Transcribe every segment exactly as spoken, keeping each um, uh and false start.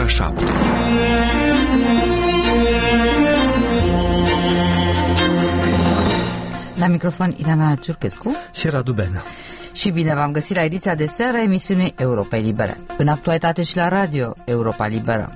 șapte. La microfon Irana Ciurchescu și Radu Benă. Și bine v-am găsit la ediția de seară a emisiunii Europa Liberă. În actualitate și la radio Europa Liberă.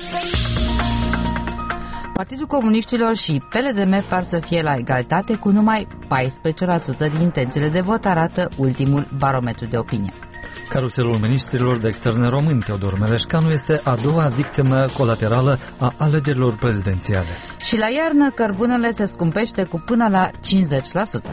Partidul Comuniștilor și P L D M par să fie la egalitate cu numai paisprezece la sută din intențiile de vot, arată ultimul barometru de opinie. Caruselul ministrilor de externe români, Teodor Meleșcanu, este a doua victimă colaterală a alegerilor prezidențiale. Și la iarnă, cărbunele se scumpește cu până la cincizeci la sută.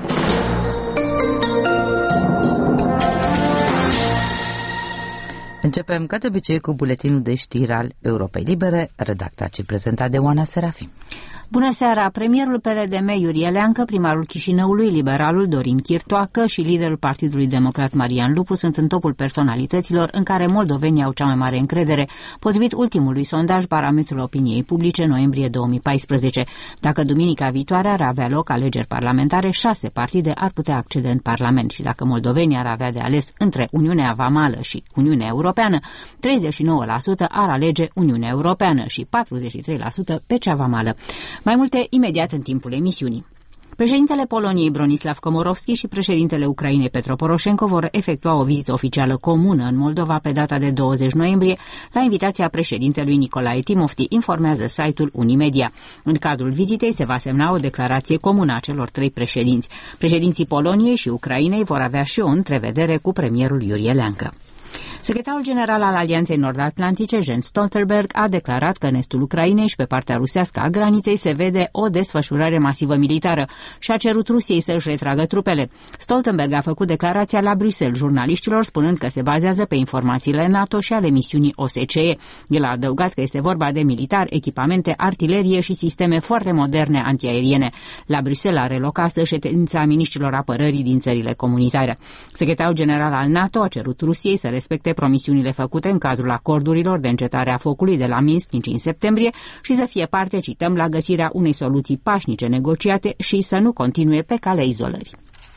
Începem, ca de obicei, cu buletinul de știri al Europei Libere, redactat și prezentat de Oana Serafim. Bună seara! Premierul P L D M Iurie Leancă, primarul Chișinăului, liberalul Dorin Chirtoacă și liderul Partidului Democrat Marian Lupu sunt în topul personalităților în care moldovenii au cea mai mare încredere, potrivit ultimului sondaj Barometrul Opiniei Publice, noiembrie două mii paisprezece. Dacă duminica viitoare ar avea loc alegeri parlamentare, șase partide ar putea accede în Parlament și dacă moldovenii ar avea de ales între Uniunea Vamală și Uniunea Europeană, treizeci și nouă la sută ar alege Uniunea Europeană și patruzeci și trei la sută pe cea vamală. Mai multe imediat în timpul emisiunii. Președintele Poloniei Bronislav Komorowski și președintele Ucrainei Petro Poroșenko vor efectua o vizită oficială comună în Moldova pe data de douăzeci noiembrie, la invitația președintelui Nicolae Timofti, informează site-ul Unimedia. În cadrul vizitei se va semna o declarație comună a celor trei președinți. Președinții Poloniei și Ucrainei vor avea și o întrevedere cu premierul Iurie Leancă. Secretarul general al Alianței Nord-Atlantice, Jens Stoltenberg, a declarat că în estul Ucrainei și pe partea rusească a graniței se vede o desfășurare masivă militară și a cerut Rusiei să își retragă trupele. Stoltenberg a făcut declarația la Bruxelles jurnaliștilor, spunând că se bazează pe informațiile NATO și ale misiunii O S C E. El a adăugat că este vorba de militari, echipamente, artilerie și sisteme foarte moderne antiaeriene. La Bruxelles are loc astăzi ședința miniștrilor apărării din țările comunitare. Secretarul general al NATO a cerut Rusiei să respecte promisiunile făcute în cadrul acordurilor de încetare a focului de la Minsk din cinci septembrie și să fie parte, cităm, la găsirea unei soluții pașnice negociate și să nu continue pe calea izolării.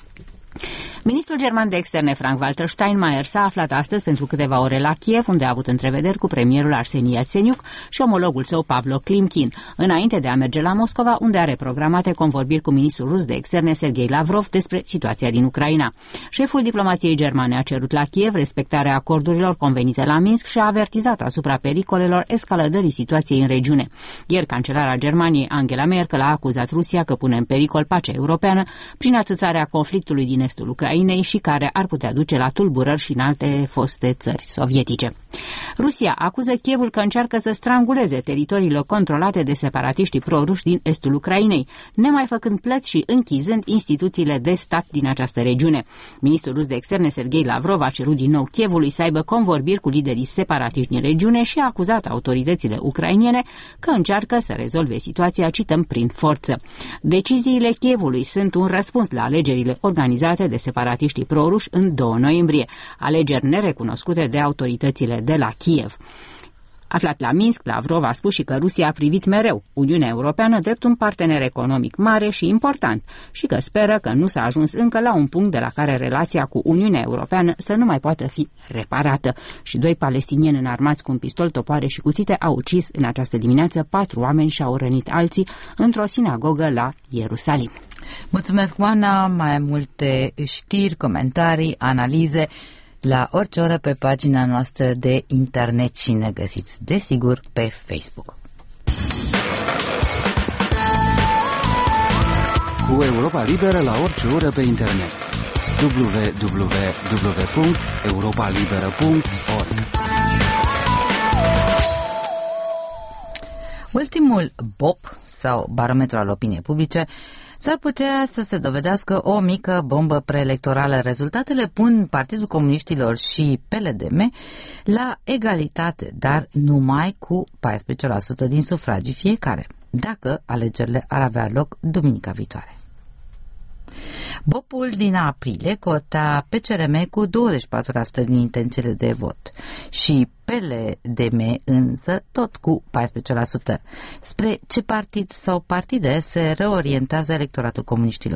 Ministrul german de externe Frank-Walter Steinmeier s-a aflat astăzi pentru câteva ore la Kiev, unde a avut întrevederi cu premierul Arseni Iațeniuc și omologul său Pavlo Klimkin, înainte de a merge la Moscova, unde are programate convorbiri cu ministrul rus de externe Sergei Lavrov despre situația din Ucraina. Șeful diplomației germane a cerut la Kiev respectarea acordurilor convenite la Minsk și a avertizat asupra pericolelor escaladării situației în regiune. Ieri, cancelara Germaniei Angela Merkel a acuzat Rusia că pune în pericol pacea europeană prin atâțarea conflictului din estul Ucrainei și care ar putea duce la tulburări și în alte foste țări sovietice. Rusia acuză Kievul că încearcă să stranguleze teritoriile controlate de separatiștii proruși din estul Ucrainei, nemai făcând plăți și închizând instituțiile de stat din această regiune. Ministrul rus de externe Sergei Lavrov a cerut din nou Kievului să aibă convorbiri cu liderii separatiști din regiune și a acuzat autoritățile ucrainene că încearcă să rezolve situația, cităm, prin forță. Deciziile Kievului sunt un răspuns la alegerile organizate de separatiștii proruși în doi noiembrie, alegeri nerecunoscute de autoritățile de la Kiev. Aflat la Minsk, Lavrov a spus și că Rusia a privit mereu Uniunea Europeană drept un partener economic mare și important și că speră că nu s-a ajuns încă la un punct de la care relația cu Uniunea Europeană să nu mai poată fi reparată. Și doi palestinieni înarmați cu un pistol, topoare și cuțite au ucis în această dimineață patru oameni și au rănit alții într-o sinagogă la Ierusalim. Mulțumesc, Oana. Mai multe știri, comentarii, analize la orice oră pe pagina noastră de internet și ne găsiți, desigur, pe Facebook. Cu Europa Liberă la orice oră pe internet. w w w punct europa liberă punct org. Ultimul B O P, sau barometru al opiniei publice, s-ar putea să se dovedească o mică bombă preelectorală. Rezultatele pun Partidul Comuniștilor și P L D M la egalitate, dar numai cu paisprezece la sută din sufragii fiecare, dacă alegerile ar avea loc duminica viitoare. B O P-ul din aprilie cota P C R M cu douăzeci și patru la sută din intențiile de vot și P L D M însă tot cu paisprezece la sută. Spre ce partid sau partide se reorientează electoratul comuniștilor?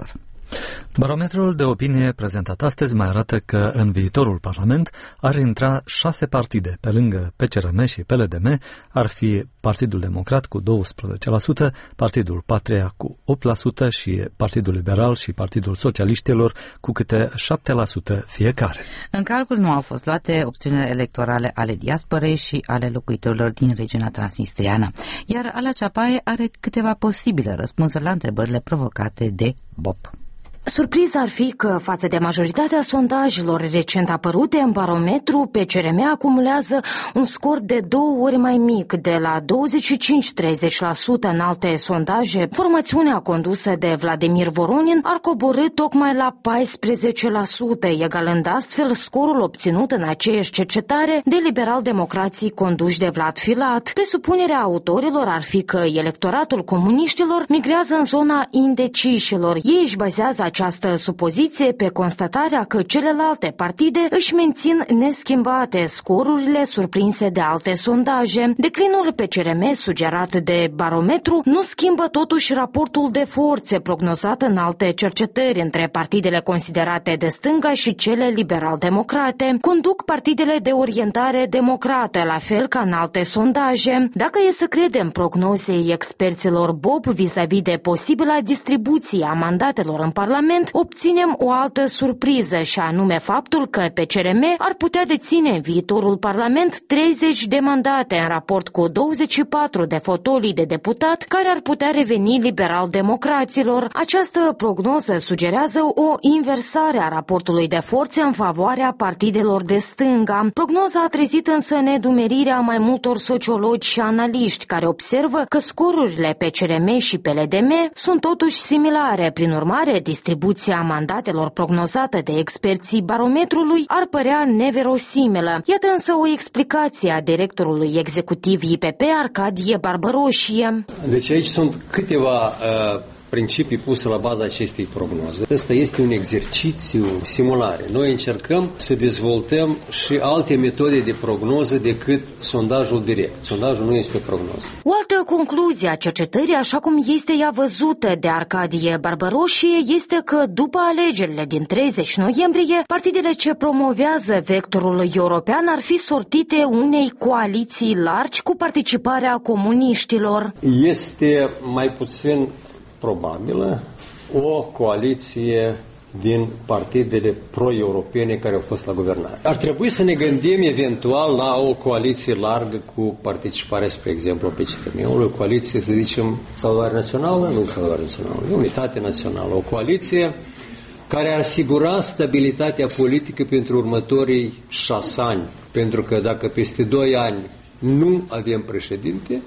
Barometrul de opinie prezentat astăzi mai arată că în viitorul Parlament ar intra șase partide. Pe lângă P C R M și P L D M ar fi Partidul Democrat cu doisprezece la sută, Partidul Patria cu opt la sută și Partidul Liberal și Partidul Socialiștilor cu câte șapte la sută fiecare. În calcul nu au fost luate opțiunile electorale ale diasporei și ale locuitorilor din regiunea transnistriană, iar Ala Ceapaie are câteva posibile răspunsuri la întrebările provocate de Bob. Surpriza ar fi că, față de majoritatea sondajelor recent apărute în barometru, P C R M acumulează un scor de două ori mai mic, de la douăzeci și cinci la treizeci la sută în alte sondaje. Formațiunea condusă de Vladimir Voronin ar coborî tocmai la paisprezece la sută, egalând astfel scorul obținut în aceeași cercetare de liberal-democrații conduși de Vlad Filat. Presupunerea autorilor ar fi că electoratul comuniștilor migrează în zona indecișilor. Ei își bazează această supoziție pe constatarea că celelalte partide își mențin neschimbate scorurile surprinse de alte sondaje. Declinul P C R M sugerat de barometru nu schimbă totuși raportul de forțe prognozat în alte cercetări între partidele considerate de stânga și cele liberal-democrate. Conduc partidele de orientare democrată, la fel ca în alte sondaje. Dacă e să credem prognozei experților Bob vis-a-vis de posibila distribuție a mandatelor în Parlament, obținem o altă surpriză, și anume faptul că P C R M ar putea deține în viitorul Parlament treizeci de mandate în raport cu douăzeci și patru de fotolii de deputat care ar putea reveni liberal-democraților. Această prognoză sugerează o inversare a raportului de forțe în favoarea partidelor de stânga. Prognoza a trezit însă nedumerirea mai multor sociologi și analiști care observă că scorurile P C R M și P L D M sunt totuși similare. Prin urmare, distribuția mandatelor prognozată de experții barometrului ar părea neverosimilă. Iată însă o explicație a directorului executiv I P P, Arcadie Barbaroșie. Deci aici sunt câteva uh, principii puse la baza acestei prognoze. Ăsta este un exercițiu simulare. Noi încercăm să dezvoltăm și alte metode de prognoză decât sondajul direct. Sondajul nu este o prognoză. O altă concluzie a cercetării, așa cum este ea văzută de Arcadie Barbaroșie, este că după alegerile din treizeci noiembrie, partidele ce promovează vectorul european ar fi sortite unei coaliții largi cu participarea comuniștilor. Este mai puțin probabilă o coaliție din partidele pro-europene care au fost la guvernare. Ar trebui să ne gândim eventual la o coaliție largă cu participarea, spre exemplu, a P C R M-ului, o coaliție, să zicem, Salvare Națională, nu Salvare Națională, Unitate Națională, o coaliție care ar asigura stabilitatea politică pentru următorii șase ani. Pentru că dacă peste doi ani nu avem președinte,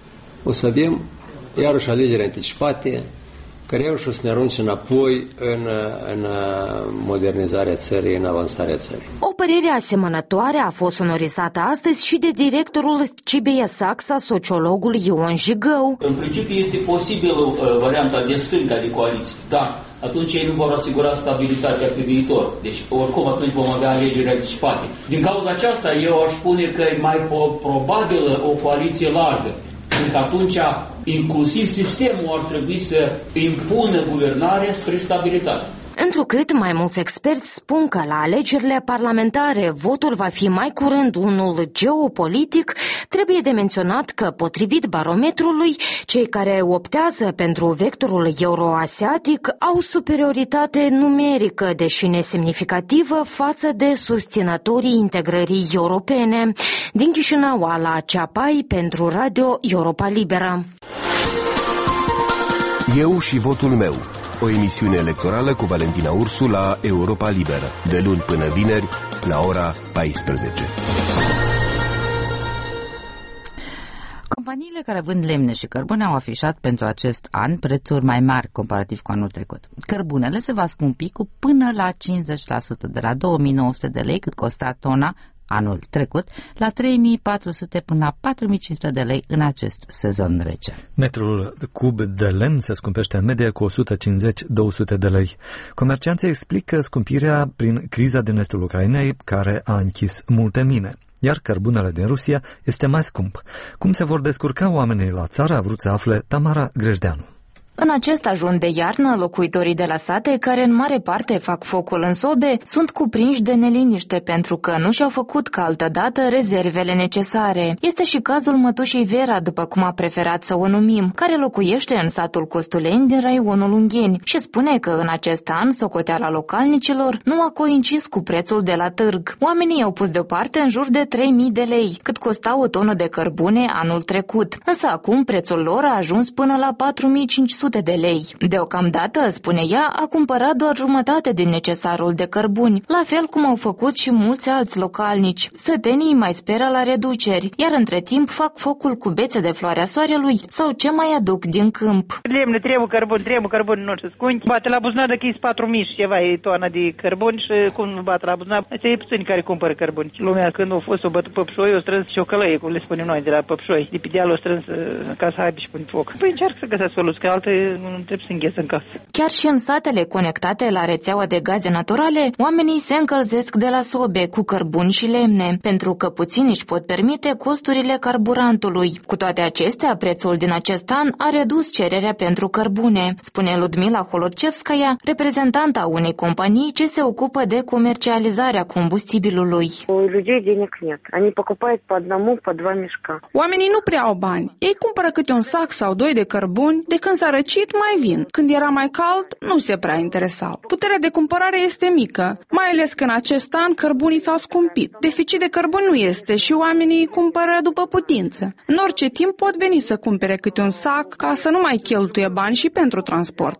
o să avem iarăși alegeri anticipate, care iarăși o să ne arunce înapoi în, în modernizarea țării, în avansarea țării. O părere asemănătoare a fost sonorizată astăzi și de directorul C B S A X A, sociologul Ion Jigău. În principiu este posibilă uh, varianta de stânga de coaliție, dar atunci ei nu vor asigura stabilitatea pe viitor. Deci, oricum, atunci vom avea alegeri anticipate. Din cauza aceasta, eu aș spune că e mai probabilă o coaliție largă. Pentru că atunci, inclusiv sistemul ar trebui să impună guvernarea spre stabilitate. Întrucât mai mulți experți spun că la alegerile parlamentare votul va fi mai curând unul geopolitic, trebuie de menționat că, potrivit barometrului, cei care optează pentru vectorul euroasiatic au superioritate numerică, deși nesemnificativă, față de susținătorii integrării europene. Din Chișinău, Ala Ceapai, pentru Radio Europa Liberă. Eu și votul meu. O emisiune electorală cu Valentina Ursu la Europa Liberă, de luni până vineri, la ora paisprezece. Companiile care vând lemne și cărbune au afișat pentru acest an prețuri mai mari comparativ cu anul trecut. Cărbunele se va scumpi cu până la cincizeci la sută, de la două mii nouă sute de lei cât costa tona anul trecut, la trei mii patru sute până la patru mii cinci sute de lei în acest sezon rece. Metrul cub de lemn se scumpește în medie cu o sută cincizeci - două sute de lei. Comercianții explică scumpirea prin criza din estul Ucrainei, care a închis multe mine, iar cărbunele din Rusia este mai scump. Cum se vor descurca oamenii la țară, a vrut să afle Tamara Grejdeanu. În acest ajun de iarnă, locuitorii de la sate, care în mare parte fac focul în sobe, sunt cuprinși de neliniște pentru că nu și-au făcut ca altădată rezervele necesare. Este și cazul mătușei Vera, după cum a preferat să o numim, care locuiește în satul Costuleni din raionul Ungheni și spune că în acest an socoteala localnicilor nu a coincis cu prețul de la târg. Oamenii au pus deoparte în jur de trei mii de lei, cât costa o tonă de cărbune anul trecut, însă acum prețul lor a ajuns până la patru mii cinci sute de lei. Deocamdată, spune ea, a cumpărat doar jumătate din necesarul de cărbuni, la fel cum au făcut și mulți alți localnici. Sătenii mai speră la reduceri, iar între timp fac focul cu bețe de floarea soarelui sau ce mai aduc din câmp. Lemne, trebuie cărbuni, trebuie cărbuni, nu știu, scunchi. Bate la buzunar de chis patru mii și ceva e toana de cărbuni și cum nu bate la buzunar, astea e puțini care cumpără cărbuni. Lumea când a fost o bătut păpșoi, o strâns ciocălăie, cum le spunem noi, de la păpșoi. De pe deal o strâns ca să aibă și pune foc. Păi încerc să găsesc soluții, că alte nu trebuie să îngheț în casă. Chiar și în satele conectate la rețeaua de gaze naturale, oamenii se încălzesc de la sobe cu cărbuni și lemne, pentru că puțini își pot permite costurile carburantului. Cu toate acestea, prețul din acest an a redus cererea pentru cărbune, spune Ludmila Holodcevskaya, reprezentanta unei companii ce se ocupă de comercializarea combustibilului. Oamenii nu prea au bani. Ei cumpără câte un sac sau doi de cărbuni, de când s-a răcit mai vin. Când era mai cald, nu se prea interesau. Puterea de cumpărare este mică, mai ales că în acest an cărbunii s-au scumpit. Deficit de cărbuni nu este și oamenii cumpără după putință. În orice timp pot veni să cumpere câte un sac ca să nu mai cheltuie bani și pentru transport.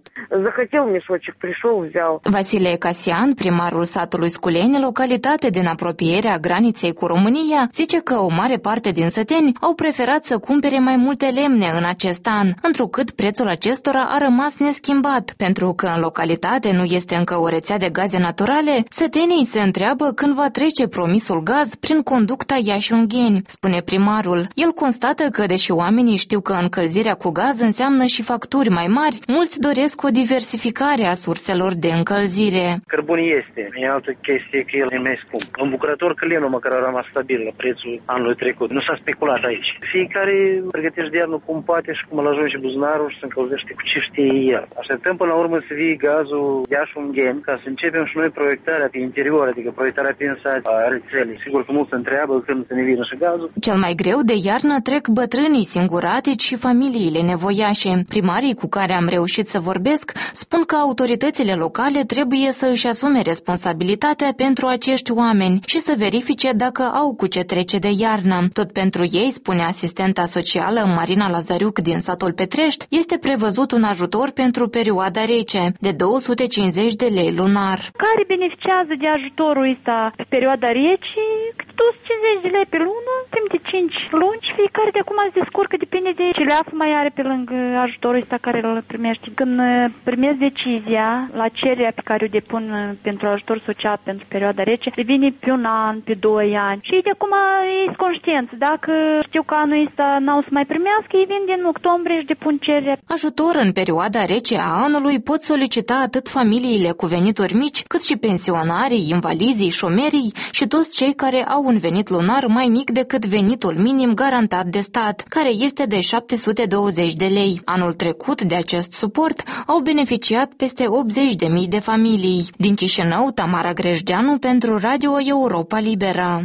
Vasile Casian, primarul satului Sculeni, localitate din apropierea graniței cu România, zice că o mare parte din săteni au preferat să cumpere mai multe lemne în acest an, întrucât prețul acestora a rămas neschimbat, pentru că în localitate nu este încă o rețea de gaze naturale. Sătenii se întreabă când va trece promisul gaz prin conducta Iași-Ungheni, spune primarul. El constată că, deși oamenii știu că încălzirea cu gaz înseamnă și facturi mai mari, mulți doresc o diversificare a surselor de încălzire. Cărbunii este, e altă chestie că el e mai scump. Îmbucurător că lemnul măcar a rămas stabil la prețul anului trecut. Nu s-a speculat aici. Fiecare pregătește de iarnă cum poate și cum îl ajunge buzunarul și se încălzește cu ce știe el. Așteptăm până la urmă să vie gazul Iași-Ungheni ca să începem și noi proiectarea pe interior, adică proiectarea pe sat a rețelei. Sigur că mulți se întreabă când să ne vină și gazul. Cel mai greu de iarnă trec bătrânii singuratici și familiile nevoiașe. Primarii cu care am reușit să vorbesc spun că autoritățile locale trebuie să își asume responsabilitatea pentru acești oameni și să verifice dacă au cu ce trece de iarnă. Tot pentru ei, spune asistenta socială Marina Lazariuc din satul Petrești, este prevăzut un ajutor pentru perioada rece de două sute cincizeci de lei lunar. Care beneficiază de ajutorul ăsta pe perioada rece? două sute cincizeci de lei pe lună, timp de cinci luni și fiecare de acum se descurcă, depinde de ce leafă mai are pe lângă ajutorul ăsta care îl primește. Când primesc decizia la cererea pe care o depun pentru ajutor social pentru perioada rece, revine pe un an, pe doi ani. Și de acum ei sunt conștienți. Dacă știu că anul ăsta n-au să mai primească, ei vin din octombrie și depun cererea. Ajutor în perioada rece a anului pot solicita atât familiile cu venituri mici, cât și pensionarii, invalizii, șomerii și toți cei care au un venit lunar mai mic decât venitul minim garantat de stat, care este de șapte sute douăzeci de lei. Anul trecut de acest suport au beneficiat peste optzeci de mii de familii. Din Chișinău, Tamara Grejdeanu pentru Radio Europa Liberă.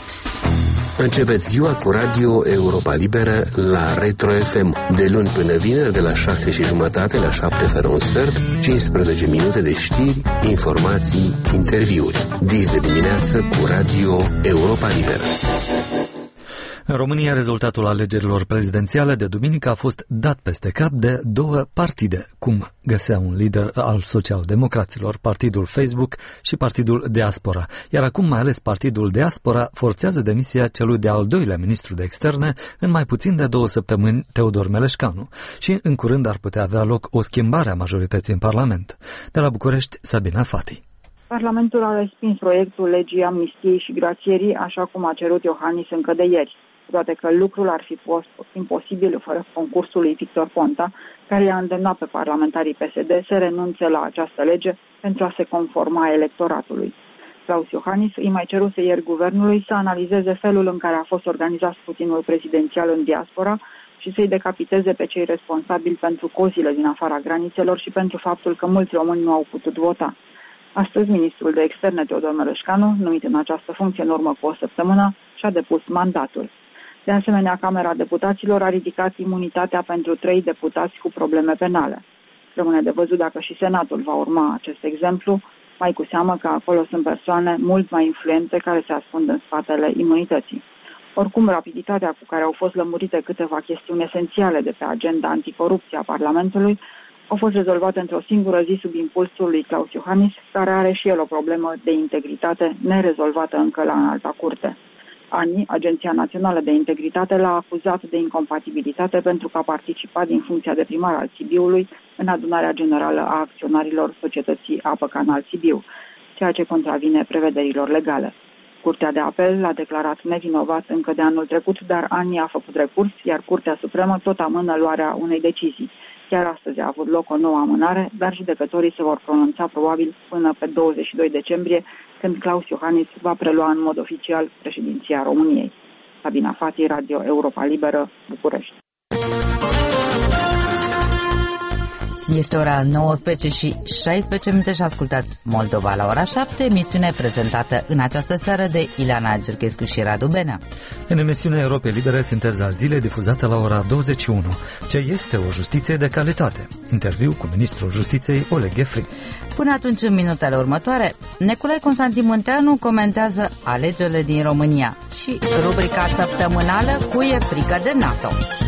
Începeți ziua cu Radio Europa Liberă la Retro F M, de luni până vineri, de la șase și jumătate la șapte fără un sfert, cincisprezece minute de știri, informații, interviuri. Dis de dimineață cu Radio Europa Liberă. În România, rezultatul alegerilor prezidențiale de duminică a fost dat peste cap de două partide, cum găsea un lider al social-democraților, Partidul Facebook și Partidul Diaspora. Iar acum mai ales Partidul Diaspora forțează demisia celui de-al doilea ministru de externe în mai puțin de două săptămâni, Teodor Meleșcanu, și în curând ar putea avea loc o schimbare a majorității în Parlament. De la București, Sabina Fati. Parlamentul a respins proiectul legii amnistiei și grațierii, așa cum a cerut Iohannis încă de ieri, toate că lucrul ar fi fost imposibil fără concursul lui Victor Ponta, care i-a îndemnat pe parlamentarii P S D să renunțe la această lege pentru a se conforma electoratului. Claus Iohannis îi mai ceruse ieri guvernului să analizeze felul în care a fost organizat scrutinul prezidențial în diaspora și să-i decapiteze pe cei responsabili pentru cozile din afara granițelor și pentru faptul că mulți români nu au putut vota. Astăzi, ministrul de externe Teodor Meleșcanu, numit în această funcție în urmă cu o săptămână, și-a depus mandatul. De asemenea, Camera Deputaților a ridicat imunitatea pentru trei deputați cu probleme penale. Rămâne de văzut dacă și Senatul va urma acest exemplu, mai cu seamă că acolo sunt persoane mult mai influente care se ascund în spatele imunității. Oricum, rapiditatea cu care au fost lămurite câteva chestiuni esențiale de pe agenda anticorupție a Parlamentului au fost rezolvate într-o singură zi sub impulsul lui Klaus Iohannis, care are și el o problemă de integritate nerezolvată încă la Înalta Curte. A N I, Agenția Națională de Integritate, l-a acuzat de incompatibilitate pentru că a participat din funcția de primar al Sibiului în adunarea generală a acționarilor societății Apă Canal Sibiu, ceea ce contravine prevederilor legale. Curtea de apel l-a declarat nevinovat încă de anul trecut, dar A N I a făcut recurs, iar Curtea Supremă tot amână luarea unei decizii. Chiar astăzi a avut loc o nouă amânare, dar judecătorii se vor pronunța probabil până pe douăzeci și doi decembrie, când Klaus Iohannis va prelua în mod oficial președinția României. Sabina Fati, Radio Europa Liberă, București. Este ora nouăsprezece și șaisprezece minute și ascultați Moldova la ora șapte, emisiune prezentată în această seară de Ileana Gerchescu și Radu Benea. În emisiunea Europei Libere, sinteza zilei difuzată la ora douăzeci și unu. Ce este o justiție de calitate? Interviu cu ministrul Justiției Oleg Gefri. Până atunci, în minutele următoare, Nicolae Constantin Munteanu comentează alegerile din România și rubrica săptămânală Cui e frică de NATO.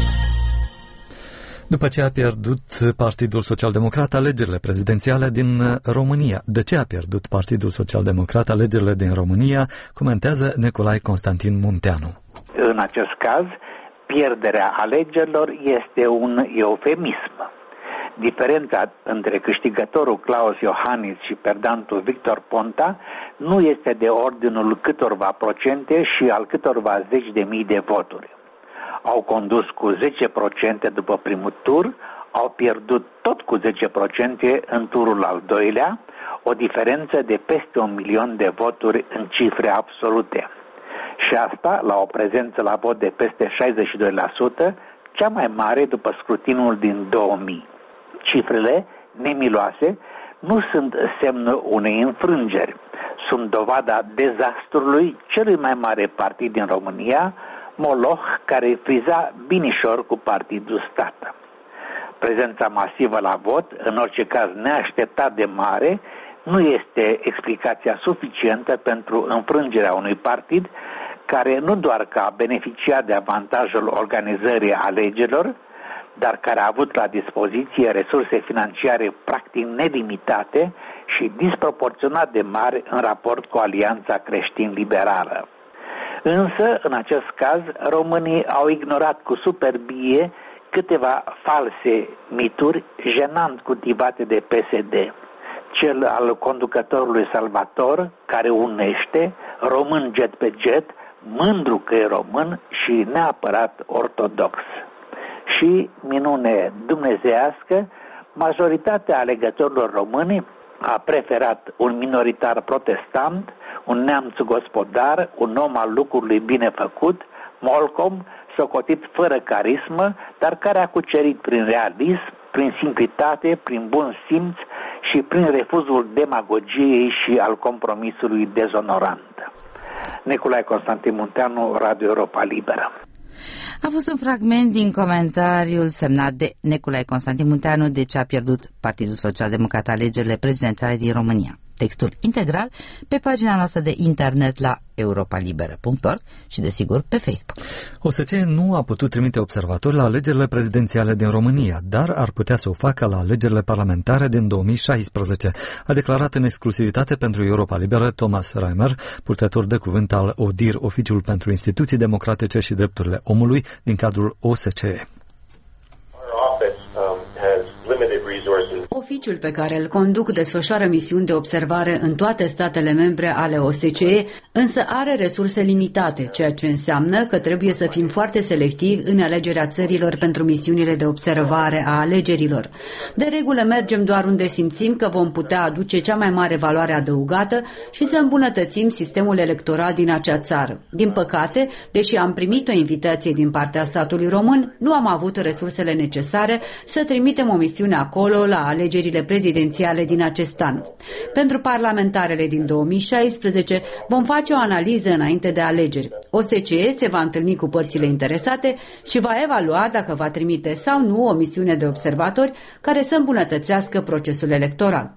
După ce a pierdut Partidul Social-Democrat alegerile prezidențiale din România. De ce a pierdut Partidul Social-Democrat alegerile din România? Comentează Nicolae Constantin Munteanu. În acest caz, pierderea alegerilor este un eufemism. Diferența între câștigătorul Klaus Iohannis și perdantul Victor Ponta nu este de ordinul câtorva procente și al câtorva zeci de mii de voturi. Au condus cu zece la sută după primul tur, au pierdut tot cu zece la sută în turul al doilea, o diferență de peste un milion de voturi în cifre absolute. Și asta la o prezență la vot de peste șaizeci și doi la sută, cea mai mare după scrutinul din două mii. Cifrele nemiloase nu sunt semnul unei înfrângeri, sunt dovada dezastrului celui mai mare partid din România, Moloch, care friza binișor cu partidul stat. Prezența masivă la vot, în orice caz neașteptat de mare, nu este explicația suficientă pentru înfrângerea unui partid care nu doar că a beneficiat de avantajul organizării alegerilor, dar care a avut la dispoziție resurse financiare practic nelimitate și disproporționat de mari în raport cu Alianța Creștin-Liberală. Însă, în acest caz, românii au ignorat cu superbie câteva false mituri jenant cultivate de P S D. Cel al conducătorului Salvator, care unește, român jet pe jet, mândru că e român și neapărat ortodox. Și, minune dumnezeiască, majoritatea alegătorilor români a preferat un minoritar protestant, un neamț gospodar, un om al lucrului bine făcut, molcom, socotit fără carismă, dar care a cucerit prin realism, prin simplitate, prin bun simț și prin refuzul demagogiei și al compromisului dezonorant. Nicolae Constantin Munteanu, Radio Europa Liberă. A fost un fragment din comentariul semnat de Nicolae Constantin Munteanu de ce a pierdut Partidul Social-Democrat alegerile prezidențiale din România. Textul integral pe pagina noastră de internet la europa liberă punct org și, desigur, pe Facebook. O S C nu a putut trimite observatori la alegerile prezidențiale din România, dar ar putea să o facă la alegerile parlamentare din două mii șaisprezece, a declarat în exclusivitate pentru Europa Liberă Thomas Reimer, purtător de cuvânt al O D I R, Oficiul pentru Instituții Democratice și Drepturile Omului, din cadrul O S C E. Oficiul pe care îl conduc desfășoară misiuni de observare în toate statele membre ale O S C E, însă are resurse limitate, ceea ce înseamnă că trebuie să fim foarte selectivi în alegerea țărilor pentru misiunile de observare a alegerilor. De regulă mergem doar unde simțim că vom putea aduce cea mai mare valoare adăugată și să îmbunătățim sistemul electoral din acea țară. Din păcate, deși am primit o invitație din partea statului român, nu am avut resursele necesare să trimitem o misiune acolo la alegerile prezidențiale din acest an. Pentru parlamentarele din două mii șaisprezece vom face o analiză înainte de alegeri. O S C E se va întâlni cu părțile interesate și va evalua dacă va trimite sau nu o misiune de observatori care să îmbunătățească procesul electoral.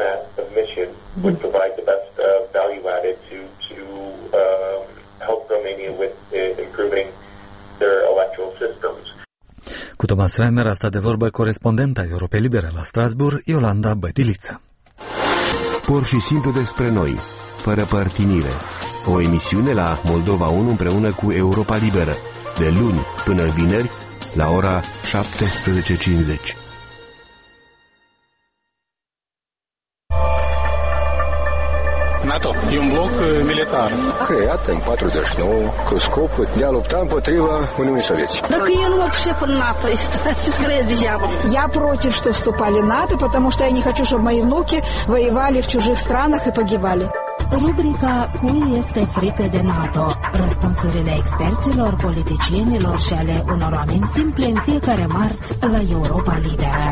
Cu Thomas Reimer a stat de vorbă corespondenta Europei Libere la Strasbourg, Iolanda Bătiliță. Pur și simplu despre noi, fără părtinire. O emisiune la Moldova unu împreună cu Europa Liberă, de luni până vineri, la ora șaptesprezece cincizeci. NATO e un bloc militar creat în patruzeci și nouă cu scopul de a lupta împotriva Uniunii Sovietice. Dacă eu nu mă пришел în НАТО, скорее degeaba. Я против, что вступали в НАТО, потому что я не хочу, чтобы мои внуки воевали в чужих странах и погибали. Rubrica Cui este frică de NATO? Răspunsurile experților, politicienilor și ale unor oameni simple în fiecare marți la Europa Liberă.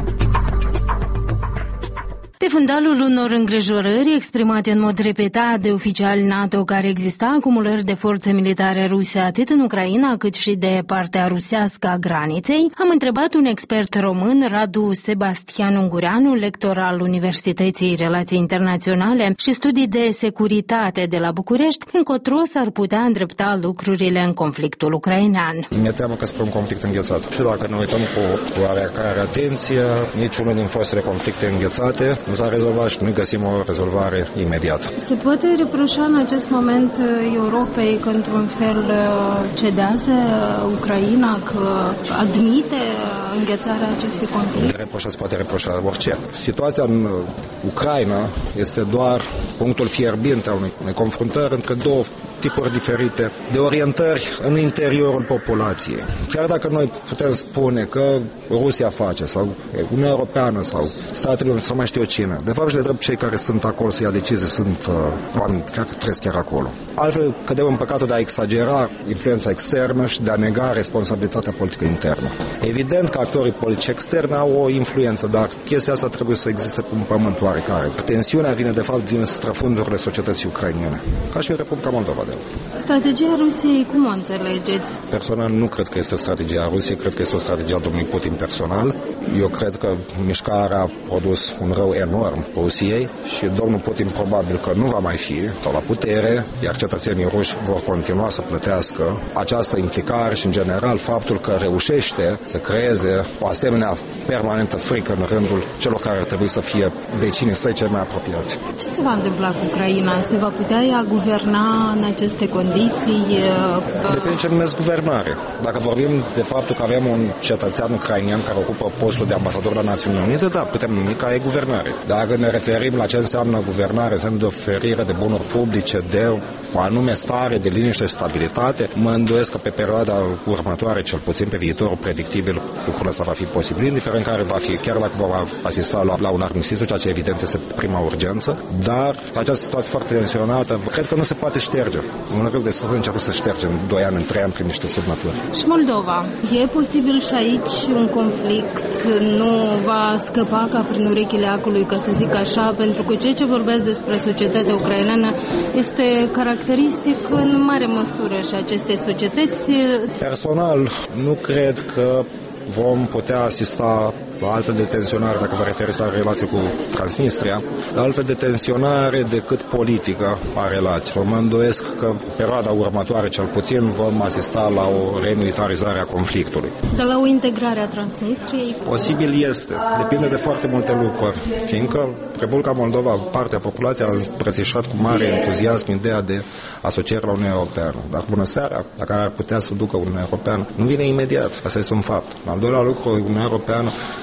Pe fundalul unor îngrijorări exprimate în mod repetat de oficiali NATO că ar exista acumulări de forțe militare ruse atât în Ucraina cât și de partea rusească a graniței, am întrebat un expert român, Radu Sebastian Ungureanu, lector al Universității Relații Internaționale și Studii de Securitate de la București, încotro s-ar putea îndrepta lucrurile în conflictul ucrainean. Mi-e teamă că spre un conflict înghețat. Și dacă ne uităm cu oarecare atenție, niciunul din fostele conflicte înghețate nu s-a rezolvat și nu găsim o rezolvare imediată. Se poate reproșa în acest moment Europei că într-un fel cedează Ucraina, că admite înghețarea acestui conflict? Reproșa se poate reproșa orice. Situația în Ucraina este doar punctul fierbinte al unei confruntări între două tipuri diferite de orientări în interiorul populației. Chiar dacă noi putem spune că Rusia face sau Uniunea Europeană sau Statele Unite sau mai știu eu cine, de fapt și de drept cei care sunt acolo să ia decizii sunt uh, oameni care trăiesc chiar acolo. Altfel cădem în păcatul de a exagera influența externă și de a nega responsabilitatea politică internă. Evident că actorii politici externi au o influență, dar chestia asta trebuie să existe pe un pământ oarecare. Tensiunea vine de fapt din străfundurile societății ucrainene, ca și în Republica Moldova. Strategia Rusiei, cum o înțelegeți? Personal nu cred că este o strategie a Rusiei, cred că este o strategie a domnului Putin personal. Eu cred că mișcarea a produs un rău enorm Rusiei și domnul Putin probabil că nu va mai fi la putere, iar cetățenii ruși vor continua să plătească această implicare și în general faptul că reușește să creeze o asemenea permanentă frică în rândul celor care ar trebui să fie vecinii săi cei mai apropiați. Ce se va întâmpla cu Ucraina? Se va putea ea guverna în aceste condiții? Depinde ce numesc guvernare. Dacă vorbim de faptul că avem un cetățean ucrainian care ocupă postul de ambasador la Națiunile Unite, da, putem numi ca e guvernare. Dacă ne referim la ce înseamnă guvernare, înseamnă de oferire de bunuri publice, de o anume stare de liniște și stabilitate, mă îndoiesc că pe perioada următoare, cel puțin pe viitorul predictibil, lucrul ăsta va fi posibil, indiferent care va fi, chiar dacă va asista la, la un armistițiu, ceea ce evident este prima urgență, dar această situație foarte tensionată, cred că nu se poate șterge. Un rând de să înceapă să șterge în doi ani, în trei ani, prin niște semnături. Și Moldova. E posibil și aici un conflict? Nu va scăpa ca prin urechile acului, ca să zic așa, pentru că ceea ce vorbesc despre societatea ucraineană este caracteristic în mare măsură și acestei societăți. Personal, nu cred că vom putea asista la altfel de tensionare, dacă vă referiți la relație cu Transnistria, la altfel de tensionare decât politică a relațiilor. Mă îndoiesc că perioada următoare, cel puțin, vom asista la o remilitarizare a conflictului. De la o integrare a Transnistriei? Posibil este. Depinde de foarte multe lucruri, fiindcă Republica Moldova, partea populației, a îmbrățișat cu mare entuziasm ideea de asociere la Uniunea Europeană. Dar bună seara, la care ar putea să ducă Uniunea Europeană, nu vine imediat. Asta este un fapt. Al doilea lucru, Uniunea Europeană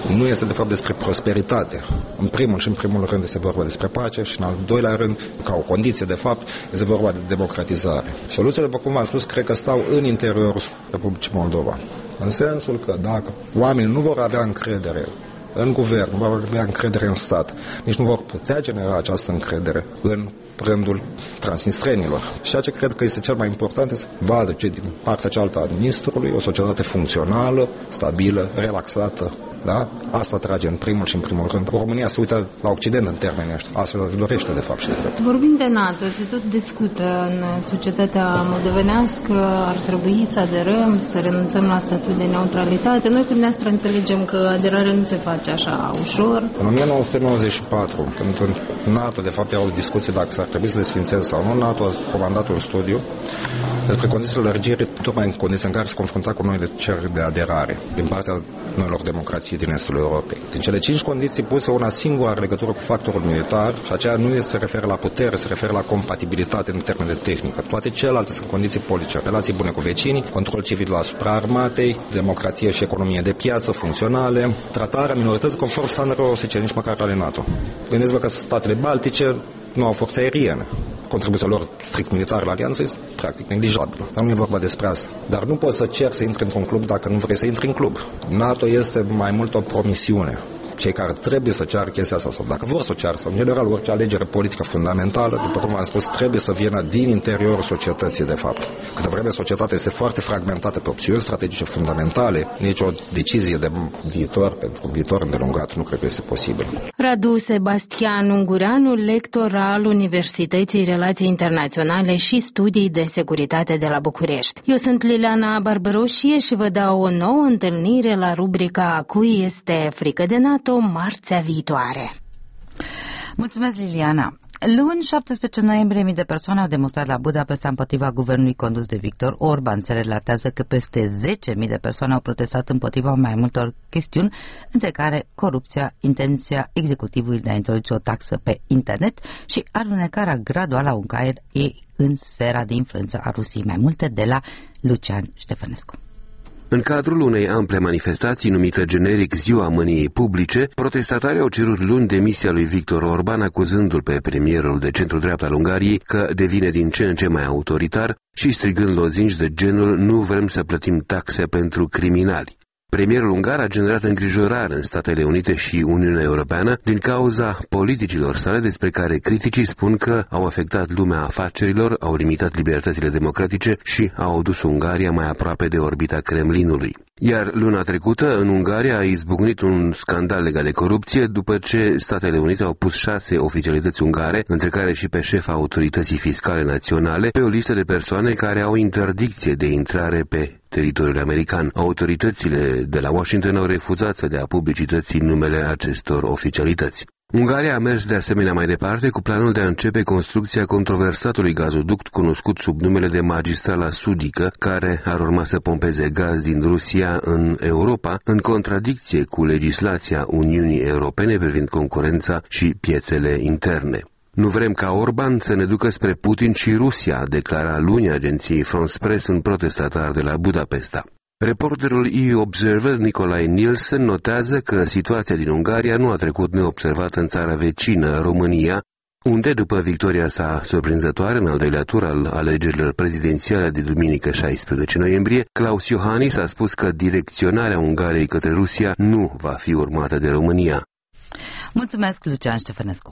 nu este de fapt despre prosperitate. În primul și în primul rând este vorba despre pace și în al doilea rând, ca o condiție de fapt, este vorba de democratizare. Soluțiile, după cum v-am spus, cred că stau în interiorul Republicii Moldova. În sensul că dacă oamenii nu vor avea încredere în guvern, nu vor avea încredere în stat, nici nu vor putea genera această încredere în rândul transnistrenilor. Și ceea ce cred că este cel mai important este să vadă ce din partea cealaltă a Nistrului o societate funcțională, stabilă, relaxată. Da? Asta trage în primul și în primul rând. România se uită la Occident în termenii ăștia. Astfel își dorește, de fapt, și de drept. Vorbind de NATO, se tot discută în societatea moldovenească, ar trebui să aderăm, să renunțăm la statut de neutralitate. Noi cu dumneavoastră înțelegem că aderarea nu se face așa ușor. În o mie nouă sute nouăzeci și patru, când în NATO, de fapt, erau discuții dacă s-ar trebui să desfințeze sau nu, NATO a comandat un studiu despre condițiile lărgirii, tocmai în condiții în care se confrunta cu noile cereri de aderare din partea noilor democrații din estul Europei. Din cele cinci condiții puse, una singură are legătură cu factorul militar și aceea nu se referă la putere, se referă la compatibilitate în termeni de tehnică. Toate celelalte sunt condiții politice, relații bune cu vecinii, control civil asupra armatei, democrație și economie de piață funcționale, tratarea minorității conform standardelor O S C E, nici măcar ale NATO. Gândiți-vă că statele baltice nu au forțe aeriene. Contribuția lor strict militară la alianță este practic neglijabilă. Dar nu e vorba despre asta. Dar nu poți să ceri să intri într-un club dacă nu vrei să intri în club. NATO este mai mult o promisiune. Cei care trebuie să ceară chestia asta, sau dacă vor să o ceară, sau în general orice alegere politică fundamentală, după cum am spus, trebuie să vină din interiorul societății, de fapt. Câtă vreme societatea este foarte fragmentată pe opțiuni strategice fundamentale, nici o decizie de viitor, pentru un viitor îndelungat, nu cred că este posibil. Radu Sebastian Ungureanu, lector al Universității Relații Internaționale și Studii de Securitate de la București. Eu sunt Liliana Barbaroșie și vă dau o nouă întâlnire la rubrica Cui este frică de NATO marțea viitoare. Mulțumesc, Liliana. Luni, șaptesprezece noiembrie, mii de persoane au demonstrat la Budapesta împotriva guvernului condus de Viktor Orban. Se relatează că peste zece mii de persoane au protestat împotriva mai multor chestiuni, între care corupția, intenția executivului de a introduce o taxă pe internet și alunecarea graduală a Ungariei în sfera de influență a Rusiei. Mai multe de la Lucian Ștefănescu. În cadrul unei ample manifestații numită generic Ziua Mâniei Publice, protestatarii au cerut luni demisia lui Viktor Orban, acuzându-l pe premierul de centru-dreapta al Ungariei că devine din ce în ce mai autoritar și strigând lozinci de genul "nu vrem să plătim taxe pentru criminali". Premierul ungar a generat îngrijorare în Statele Unite și Uniunea Europeană din cauza politicilor sale, despre care criticii spun că au afectat lumea afacerilor, au limitat libertățile democratice și au adus Ungaria mai aproape de orbita Kremlinului. Iar luna trecută, în Ungaria, a izbucnit un scandal legat de corupție după ce Statele Unite au pus șase oficialități ungare, între care și pe șefa autorității fiscale naționale, pe o listă de persoane care au interdicție de intrare pe teritoriul american. Autoritățile de la Washington au refuzat să dea publicității numele acestor oficialități. Ungaria a mers de asemenea mai departe cu planul de a începe construcția controversatului gazoduct cunoscut sub numele de Magistrala Sudică, care ar urma să pompeze gaz din Rusia în Europa, în contradicție cu legislația Uniunii Europene privind concurența și piețele interne. Nu vrem ca Orban să ne ducă spre Putin și Rusia, declara luni agenției France Press un protestatar de la Budapesta. Reporterul E U Observer Nicolae Nielsen notează că situația din Ungaria nu a trecut neobservată în țara vecină, România, unde, după victoria sa surprinzătoare în al doilea tur al alegerilor prezidențiale de duminică șaisprezece noiembrie, Klaus Iohannis a spus că direcționarea Ungariei către Rusia nu va fi urmată de România. Mulțumesc, Lucian Ștefănescu.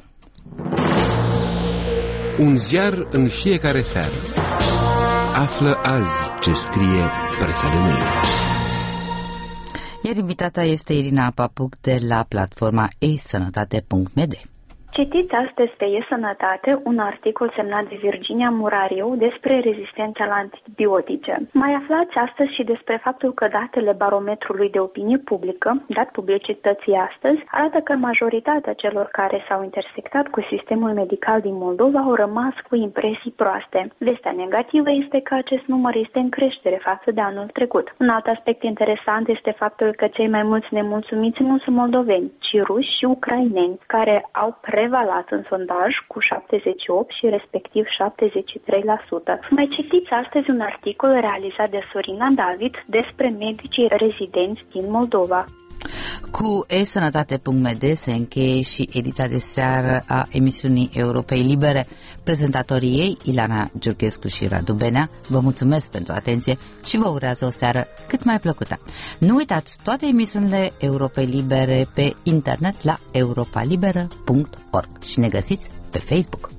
Un ziar în fiecare seară. Află azi ce scrie presa de mâine. Iar invitata este Irina Papuc de la platforma e sănătate punct m d. Citiți astăzi pe E-Sănătate un articol semnat de Virginia Murariu despre rezistența la antibiotice. Mai aflați astăzi și despre faptul că datele barometrului de opinie publică, dat publicității astăzi, arată că majoritatea celor care s-au intersectat cu sistemul medical din Moldova au rămas cu impresii proaste. Vestea negativă este că acest număr este în creștere față de anul trecut. Un alt aspect interesant este faptul că cei mai mulți nemulțumiți nu sunt moldoveni, ci ruși și ucraineni, care au pre prevalat în sondaj cu șaptezeci și opt și respectiv șaptezeci și trei la sută. Mai citiți astăzi un articol realizat de Sorina David despre medicii rezidenți din Moldova. Cu e sănătate punct m d se încheie și ediția de seară a emisiunii Europei Libere. Prezentatorii ei, Ilana Giurghescu și Radu Benea, vă mulțumesc pentru atenție și vă urează o seară cât mai plăcută. Nu uitați toate emisiunile Europei Libere pe internet la europalibera punct org și ne găsiți pe Facebook.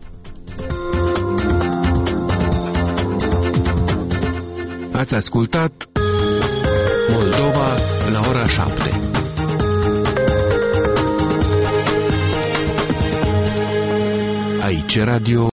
Ați ascultat Moldova la ora șapte. Aici Radio